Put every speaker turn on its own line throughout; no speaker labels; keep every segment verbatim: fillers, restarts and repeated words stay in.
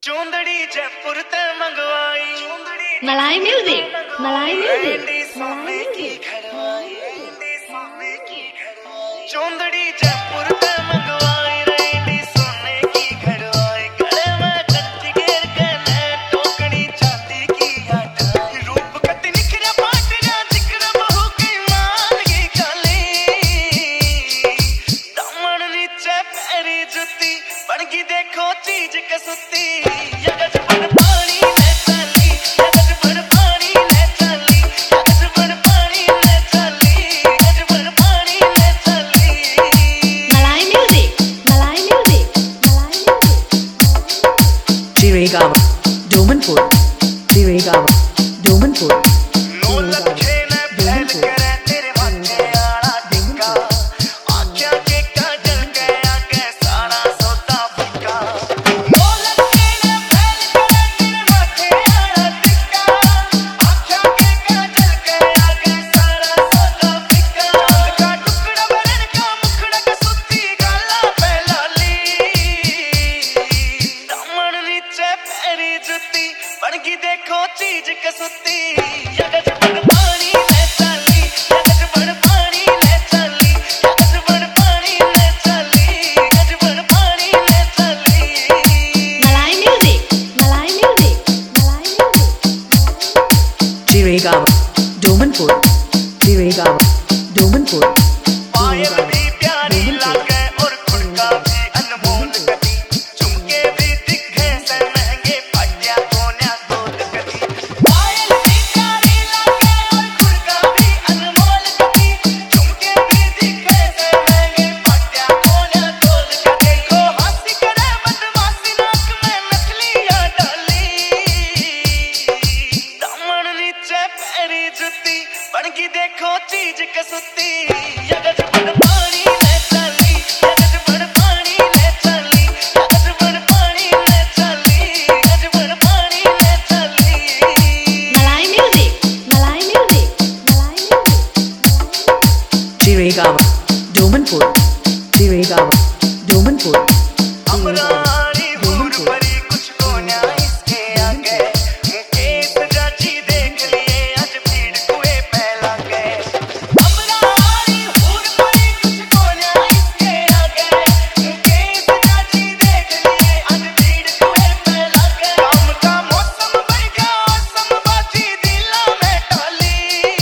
चोंदड़ी जयपुर ते मंगवाई
मलाई म्यूजिक मलाई म्यूजिक
सोने की घरवाई चोंदड़ी जयपुर ते मंगवाई रेडी सोने की घरवाई गले में कत्ती घेर के ने टोकड़ी चांदी की आटाई रूप कति निखरा पाटरा जिक्र बहु की मान की काली दामन नीचे पैरी जुती बन की देखो चीज Kasuti
Jiregawa, Domanpur, Jiregawa, Domanpur,
बनगी देखो चीज कसुती यगज बड़ पानी ले चली यगज बड़ पानी ले चली यगज बड़ पानी ले चली यगज बड़ पानी ले चली
मलाई म्यूजिक मलाई म्यूजिक मलाई music
Jiregawa, Domanpur, Jiregawa, Domanpur,
पायल भी प्यारी लागे और खुड़का भी अनमोल कटी झुमके भी दिखे से महंगे पाटिया कोन्या दूध कटी पायल भी प्यारी लागे और खुड़का भी अनमोल कटी झुमके भी दिखे से महंगे पाटिया कोन्या दूध कटी को हंसी करे बदमाशी नाक में नकलियां डाली दामन नीचे पैरी जुती बनगी देखो चीज कसुती यगज बड़ पानी ले चली यगज बड़ पानी ले चली यगज बड़ पानी ले चली यगज बड़ पानी ले चली
मलाई म्यूजिक मलाई म्यूजिक मलाई music
Jiregawa, Domanpur, Jiregawa, Domanpur,
अमरानी हूर परी कुछ कोन्या इसके आगे मुकेश चाची देख लिए आज भीड़ कुएं पे लगे अमरानी हूर परी कुछ कोन्या इसके आगे मुकेश चाची देख लिए आज भीड़ कुएं पे लगे काम का मौसम बढ़ गया मौसम बाजी दिला में डाली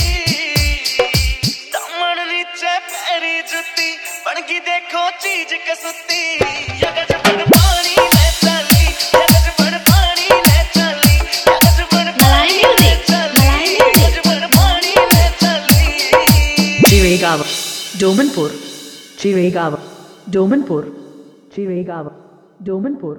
दामन नीचे पैरी जुती बनगी देखो चीज कसुती यगज बड़ पानी ले चली यगज बड़ पानी ले चली यगज बड़
मलाई म्यूजिक मलाई म्यूजिक
यगज बड़ पानी ले चली
Jiregawa, Domanpur, Jiregawa, Domanpur, Jiregawa, Domanpur.